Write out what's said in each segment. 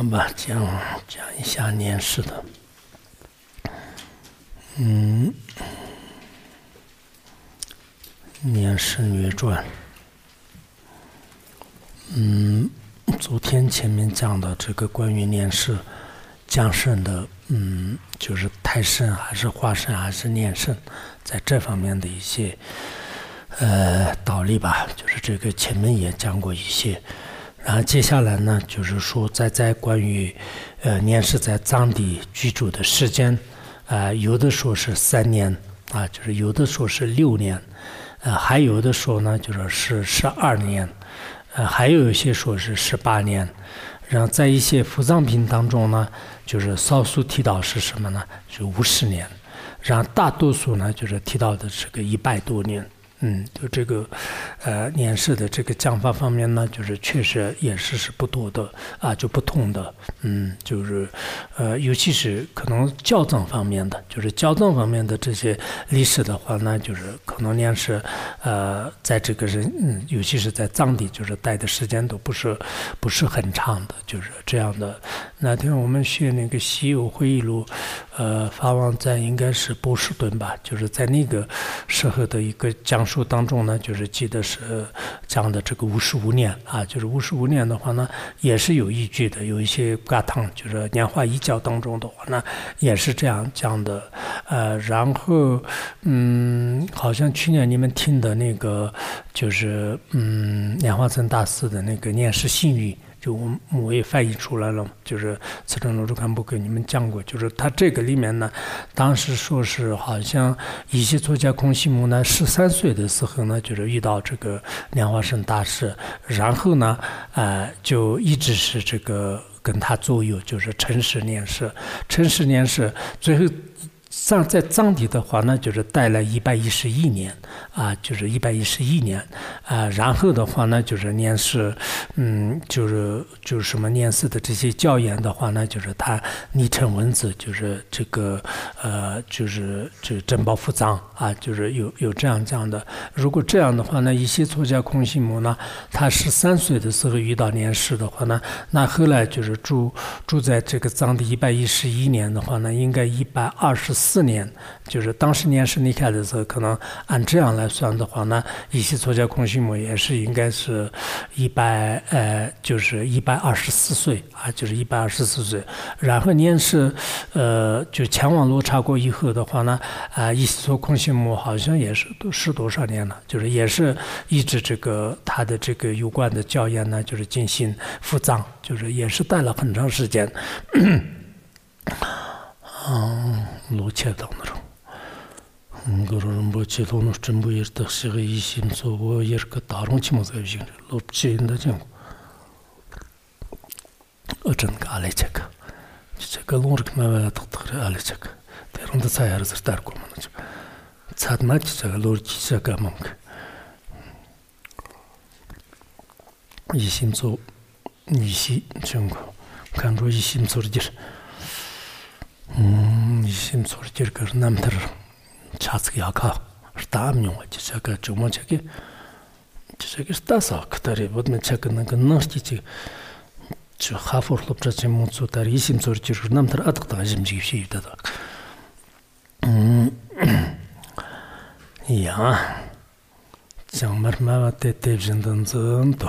吧，讲一下年事的。年事月传。昨天前面讲的这个关于年事降生的，就是胎生还是化生还是年生，在这方面的一些道理吧，就是这个前面也讲过一些。然后接下来呢，就是说在关于年事在藏地居住的时间，有的说是3年啊，就是有的说是6年，还有的说呢就是12年，还有一些说是18年。然后在一些伏藏品当中呢，就是少数提到是什么呢？是50年，然后大多数呢就是提到的是个100多年。就这个年事的这个讲法方面呢，就是确实也是不多的啊，就不同的。就是尤其是可能教藏方面的，就是教藏方面的这些历史的话呢，就是可能年事在这个人尤其是在藏地，就是待的时间都不是很长的，就是这样的。那天我们学那个《西游会议录》，法王在应该是波士顿吧，就是在那个时候的一个讲述当中呢，就是记得是讲的这个55年啊，就是55年的话呢，也是有依据的，有一些嘎汤，就是年华一教当中的话呢，也是这样讲的。然后好像去年你们听的那个就是莲花生大师的那个念世信语，就我也翻译出来了，就是慈诚罗珠堪布给你们讲过，就是他这个里面呢，当时说是好像一些作家空西姆呢13岁的时候呢，就是遇到这个莲花生大师，然后呢就一直是这个跟他左右，就是陈氏年氏，最后在藏地的话呢，就是待了111年啊，就是111年啊。然后的话呢，就是年事，就是什么年事的这些教言的话呢，就是他拟成文字，就是这个就是这珍宝伏藏啊，就是有这样讲的。如果这样的话呢，一些作家空西姆呢，他13岁的时候遇到年事的话呢，那后来就是住在这个藏地111年的话呢，应该124年，就是当时年事离开的时候，可能按这样来算的话呢，一些作家空西姆也是应该是就是124岁啊，就是124岁。然后年事就前往罗刹国以后的话呢，一些作空西姆好像也是多少年了，就是也是一直这个他的这个有关的教言呢，就是进行伏藏，就是也是待了很长时间。로체 당으로 그런 뭐 제도는 좀 보이르다 시가 이심소고 이렇게 다른 치모서 비신 롭치인다 정 어쩐 갈래체가 제가 노르크마가 덕덕을 알래체가 대론도 사야르서 따르고 만나죠 차드마치 제가 로치자가 뭔가 이심소 이시 정고 간로 이심소르지 이심소리 지르거 남들 차츠기 아까 스타암용 지자가 조모자기 지자기 스타서 그다리 보면 책은 그 너스티지 저 하포르롭자지 못소다리 이심소리 지르거 남들 아득다 짐지기 있다다 야 정말 마와테 대진던 좀또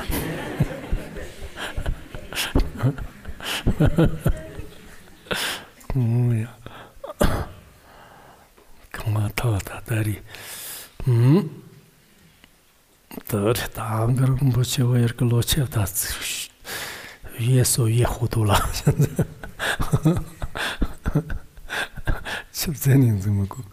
그만 더다 다리 더 당그런 뭐지고 이렇게 놓쳐다 위에서 위에 호도라 집전인 좀 그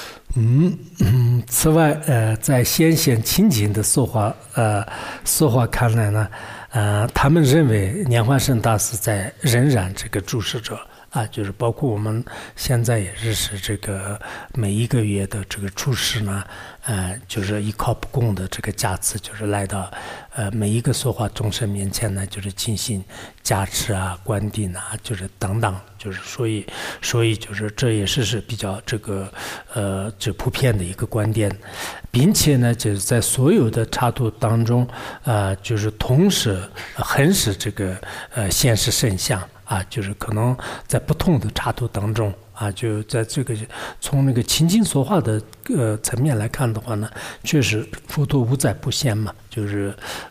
此外在先贤亲近的说话看来呢他们认为莲花生大师在仍然这个注释着就是包括我们现在也是这个每一个月的这个初十呢，就是依靠不共的这个加持，就是来到每一个说话众生面前呢，就是进行加持啊、灌顶啊，就是等等，就是所以就是这也是比较这个就普遍的一个观点，并且呢，就是在所有的插图当中，就是同时很是这个显示圣像。就是可能在不同的插图当中就在这个从那个情境说话的层面来看的话呢，确实佛陀无在不现嘛，就是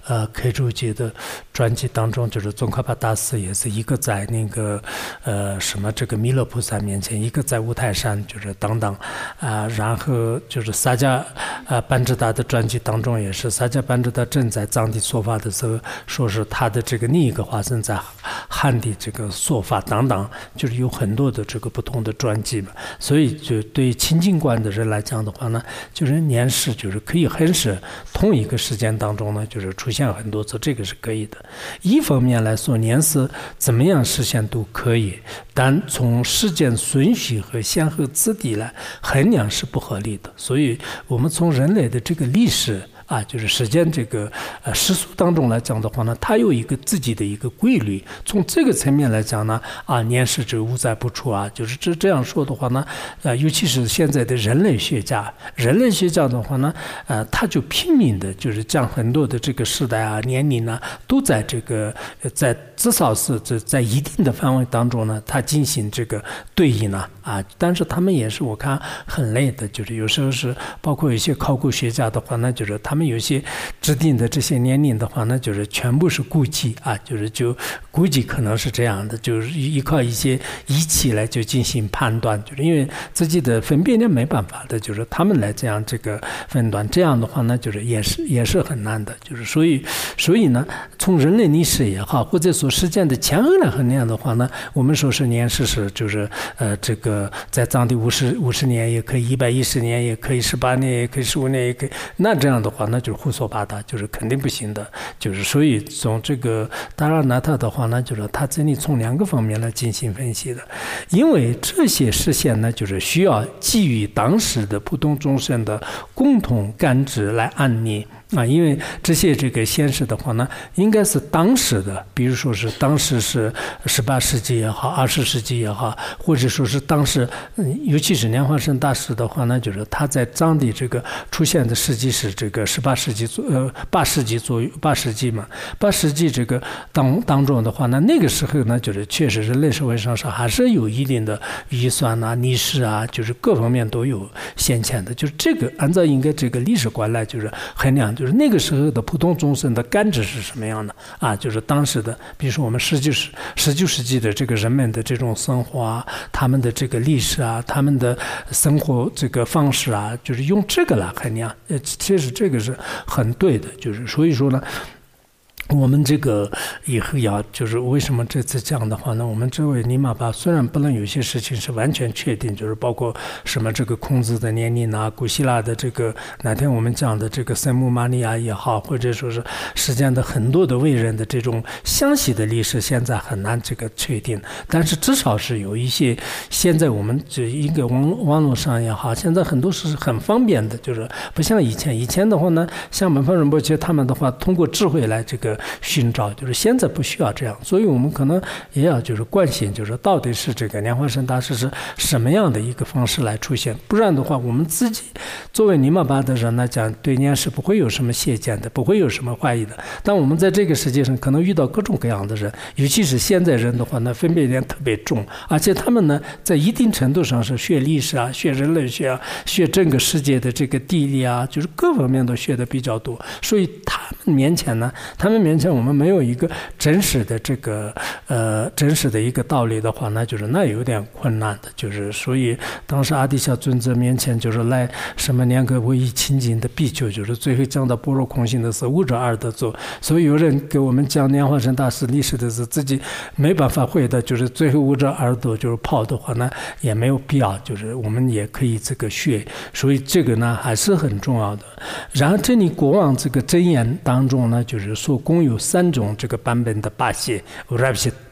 K主节的专辑当中，就是宗喀巴大师也是一个在那个什么这个弥勒菩萨面前，一个在五台山，就是等等然后就是萨迦班智达的专辑当中也是，萨迦班智达正在藏地说法的时候，说是他的这个另一个化身在汉地这个说法等等，就是有很多的这个不同的专辑嘛，所以就对清净观的人来讲的话呢，就是年世就是可以很是同一个时间当中呢，就是出现很多次，这个是可以的。一方面来说，年世怎么样实现都可以，但从时间顺序和先后次第来衡量是不合理的。所以我们从人类的这个历史就是时间这个世俗当中来讲的话呢，它有一个自己的一个规律。从这个层面来讲呢，年世这无在不出就是这样说的话呢，尤其是现在的人类学家的话呢，他就拼命的就是将很多的这个时代年龄呢，都在这个在至少是在一定的范围当中呢，他进行这个对应但是他们也是我看很累的，就是有时候是包括一些考古学家的话呢，就是他们有些制定的这些年龄的话呢，就是全部是估计就估计可能是这样的，就是依靠一些仪器来就进行判断，就是因为自己的分辨力没办法的，就是他们来这样这个分段，这样的话呢，就是也是很难的，就是所以呢，从人类历史也好，或者说时间的前后来衡量的话呢，我们说是年世是就是这个在藏地50年也可以，110年也可以，18年也可以，15年也可以，那这样的话那就是胡说八道，就是肯定不行的，就是所以从这个达拉纳塔的话呢，就是他这里从2个方面来进行分析的，因为这些实现呢，就是需要基于当时的普通众生的共同感知来按捏。因为这些这个显示的话呢，应该是当时的，比如说是当时是18世纪也好，20世纪也好，或者说是当时，尤其是莲花生大师的话呢，就是他在藏地这个出现的时机是这个18世纪8世纪左右，8世纪嘛，8世纪这个当中的话呢，那个时候呢，就是确实人类社会上是还是有一定的预算历史就是各方面都有先前的，就是这个按照应该这个历史观来就是衡量。就是那个时候的普通众生的感知是什么样的就是当时的，比如说我们19世纪的这个人们的这种生活他们的这个历史他们的生活这个方式就是用这个来衡量，其实这个是很对的，就是所以说呢。我们这个以后就是为什么这次讲的话呢？我们这位尼玛巴虽然不能有些事情是完全确定，就是包括什么这个孔子的年龄古希腊的这个哪天我们讲的这个圣母玛利亚也好，或者说是世间的很多的伟人的这种详细的历史，现在很难这个确定。但是至少是有一些，现在我们这一个网络上也好，现在很多是很方便的，就是不像以前的话呢，像门方仁波切他们的话，通过智慧来这个寻找，就是现在不需要这样，所以我们可能也要就是关心，就是到底是这个莲花生大师是什么样的一个方式来出现，不然的话，我们自己作为尼玛巴的人来讲，对年是不会有什么邪见的，不会有什么怀疑的。但我们在这个世界上可能遇到各种各样的人，尤其是现在人的话呢，分辨力特别重，而且他们呢，在一定程度上是学历史学人类学学整个世界的这个地理就是各方面都学的比较多，所以他们面前我们没有一个真实的这个真实的一个道理的话，那就是那有点困难的，就是所以当时阿底峡尊者面前就是来什么2个唯一清净的比丘，就是最后讲到般若空性的是悟者二德座，所以有人给我们讲莲花生大师历史的是自己没办法会的，就是最后悟者二德就是跑的话呢也没有必要，就是我们也可以这个学，所以这个呢还是很重要的。然后这里国王这个箴言当中呢，就是说共有3种这个版本的巴谢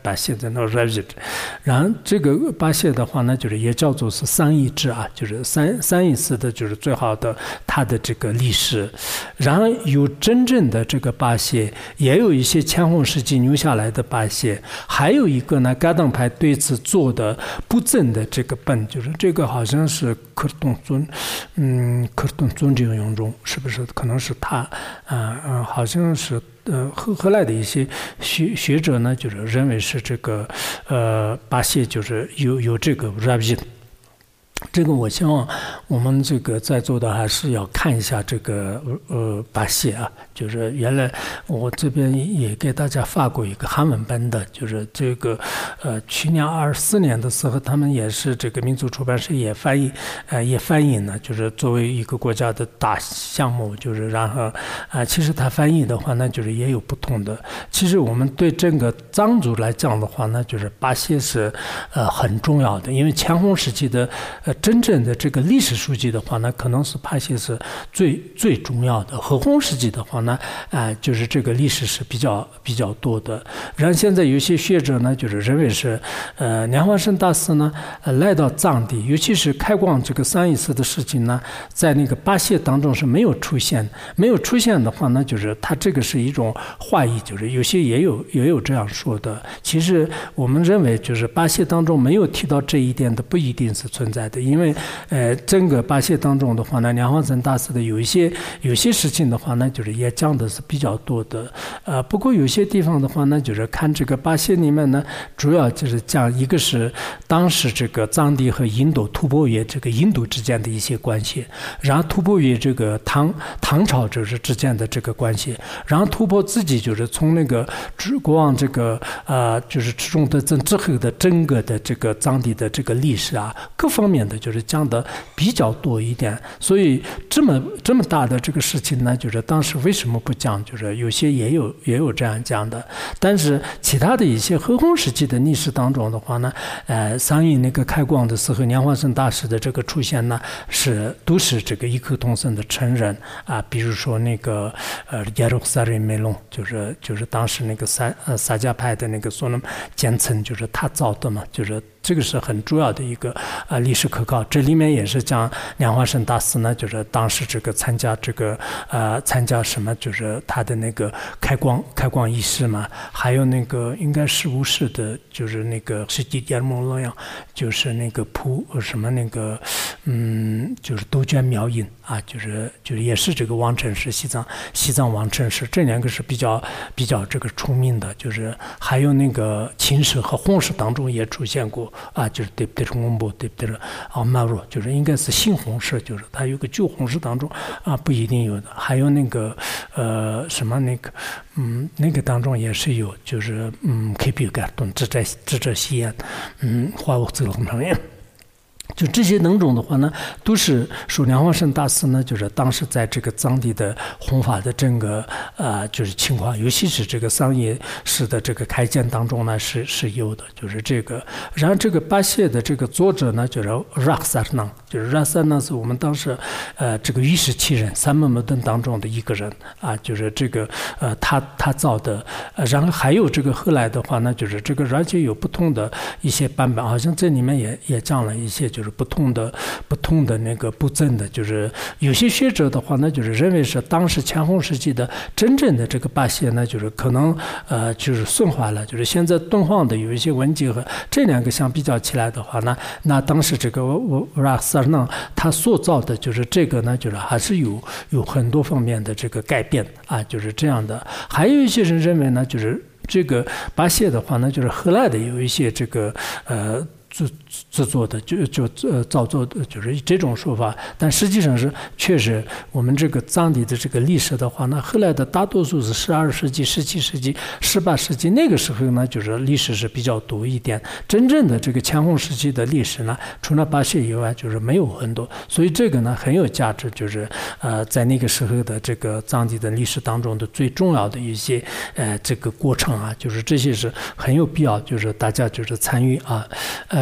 巴谢的那 Ravid， 然后这个巴谢的话呢，就是也叫做是三义志啊，就是三义寺的就是最好的它的这个历史。然后有真正的这个巴谢，也有一些乾隆时期留下来的巴谢，还有一个呢，噶当派对此做的不正的这个本，就是这个好像是科尔顿尊这个用中，是不是？可能是他好像是后来的一些学者呢，就是认为是这个巴谢就是有这个 Ravid。这个我希望我们这个在座的还是要看一下这个巴谢啊，就是原来我这边也给大家发过一个韩文版的，就是这个去年24年的时候，他们也是这个民族出版社也翻译呢，就是作为一个国家的大项目，就是然后其实它翻译的话呢，就是也有不同的。其实我们对整个藏族来讲的话呢，就是巴谢是很重要的，因为乾隆时期的真正的这个历史书籍的话呢，可能是巴谢是最重要的。和洪时期的话呢，就是这个历史是比较多的。然后现在有些学者呢，就是认为是莲花生大师呢来到藏地，尤其是开光这个三义寺的事情呢，在那个巴谢当中是没有出现的话呢，就是它这个是一种话译，就是有些也有这样说的。其实我们认为就是巴谢当中没有提到这一点的，不一定是存在的。因为整个巴谢当中的话呢，莲花生大师的有些事情的话呢，就是也讲的是比较多的。不过有些地方的话呢，就是看这个巴谢里面呢，主要就是讲一个是当时这个藏地和印度吐蕃越这个印度之间的一些关系，然后吐蕃越这个唐朝就是之间的这个关系，然后吐蕃自己就是从那个国王这个就是至宗德增之后的整个的这个藏地的这个历史啊，各方面的就是讲的比较多一点。所以这么大的这个事情呢，就是当时为什么不讲，就是有些也有这样讲的。但是其他的一些和洪时期的历史当中的话呢，三义那个开光的时候，莲花生大师的这个出现呢，都是这个异口同声的承认啊。比如说那个耶路撒冷梅隆，就是当时那个萨迦派的那个所罗门坚称，就是他造的嘛，就是这个是很主要的一个历史可靠。这里面也是讲莲花生大师呢，就是当时这个参加什么，就是他的那个开光仪式嘛，还有那个应该是无事的，就是那个是第二梦洛阳，就是那个什么那个就是杜鹃苗印啊，就是也是这个王城市西藏王城市，这两个是比较这个出名的。就是还有那个秦史和洪史当中也出现过啊，就是对不对？公布对不对？马若就是应该是新洪史，就是它有个旧洪史当中啊，不一定有的。还有那个什么那个那个当中也是有，就是可以比较多智者西安华我走了很长远。就这些当中的话呢，都是说莲花生大师呢，就是当时在这个藏地的弘法的整个就是情况，尤其是这个桑叶寺的这个开建当中呢是有的，就是这个。然后这个巴谢的这个作者呢，就是拉萨囊，就是拉萨囊是我们当时这个御史七人三门矛盾当中的一个人啊，就是这个他造的。然后还有这个后来的话呢，就是这个而且有不同的一些版本，好像这里面也讲了一些，就是不同的那个不正的，就是有些学者的话呢，就是认为是当时乾隆时期的真正的这个巴谢呢，就是可能就是损坏了，就是现在敦煌的有一些文集和这两个相比较起来的话呢，那当时这个拉萨呢，他所造的就是这个呢，就是还是有很多方面的这个改变啊，就是这样的。还有一些人认为呢，就是这个巴谢的话呢，就是后来的有一些这个制作的造作的，就是这种说法。但实际上是确实我们这个藏地的这个历史的话呢，后来的大多数是12世纪、17世纪、18世纪那个时候呢，就是历史是比较多一点。真正的这个乾隆时期的历史呢，除了巴谢以外，就是没有很多。所以这个呢很有价值，就是在那个时候的这个藏地的历史当中的最重要的一些这个过程啊，就是这些是很有必要，就是大家就是参与啊。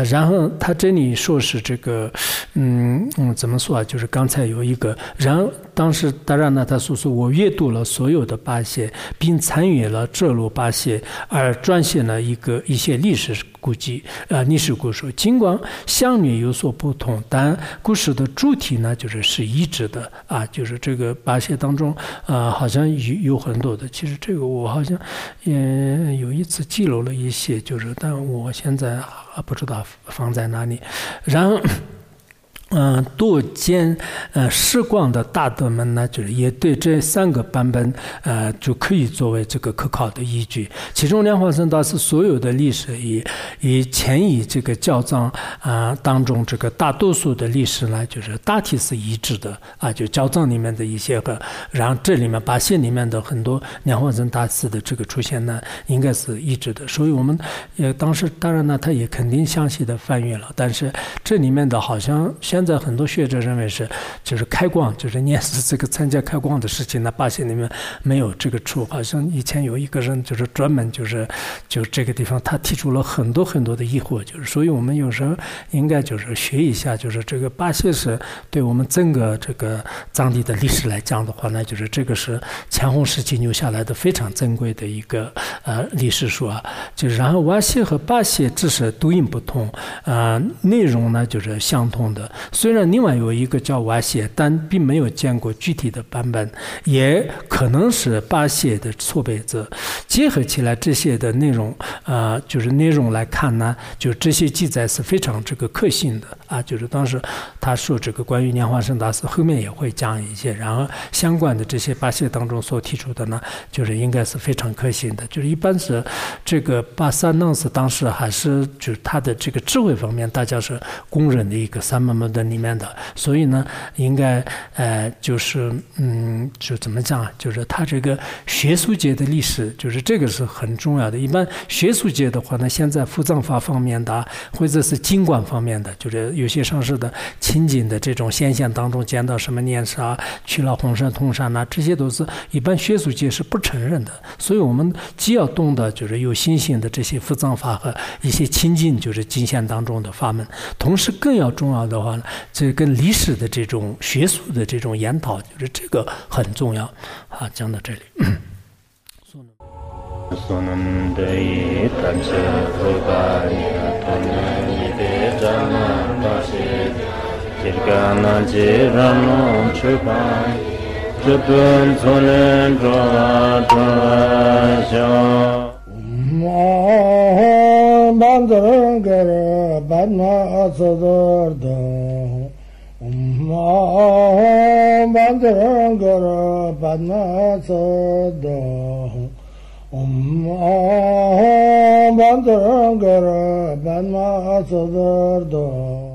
然后他这里说是这个怎么说啊，就是刚才有一个，然后当时达赖那他说我阅读了所有的巴谢，并参与了这路巴谢，而撰写了一些历史故事。尽管项略有所不同，但故事的主题呢是一致的啊，就是这个巴谢当中好像有很多的，其实这个我好像有一次记录了一些，但我现在不知道放在哪里。然后多见时光的大德们呢，也对这3个版本就可以作为这个可靠的依据。其中莲花生大师所有的历史以前以这个教藏当中这个大多数的历史呢，大体是一致的啊，就教藏里面的一些个，然后这里面巴谢里面的很多莲花生大师的这个出现呢，应该是一致的。所以我们当时当然呢，他也肯定详细的翻阅了，但是这里面的好像现在很多学者认为就是开光，念是这个参加开光的事情，那巴谢里面没有这个处。好像以前有一个人专门就这个地方他提出了很多很多的疑惑，所以我们有时候应该学一下，这个巴谢是对我们整个这个藏地的历史来讲的话呢，这个是乾隆时期留下来的非常珍贵的一个历史书啊。然后瓦谢和巴谢只是读音不同，内容呢相同的。虽然另外有一个叫瓦谢，但并没有见过具体的版本，也可能是巴谢的错别字。结合起来这些的内容内容来看呢，这些记载是非常这个可信的啊。当时他说这个关于莲花生大师后面也会讲一些，然后相关的这些巴谢当中所提出的呢，应该是非常可信的。一般是这个巴萨弄斯当时还是他的这个智慧方面大家是公认的一个三门的里面的，所以呢应该就怎么讲，他这个学术界的历史这个是很重要的。一般学术界的话呢，现在复藏法方面的或者是经观方面的，有些上师的亲近的这种现象当中见到什么念杀去了红山通山这些都是一般学术界是不承认的。所以我们既要懂得有信心的这些复藏法和一些亲近经线当中的法门，同时更要重要的话呢，这跟历史的这种学术的这种研讨，这个很重要啊。讲到这里。 Bandar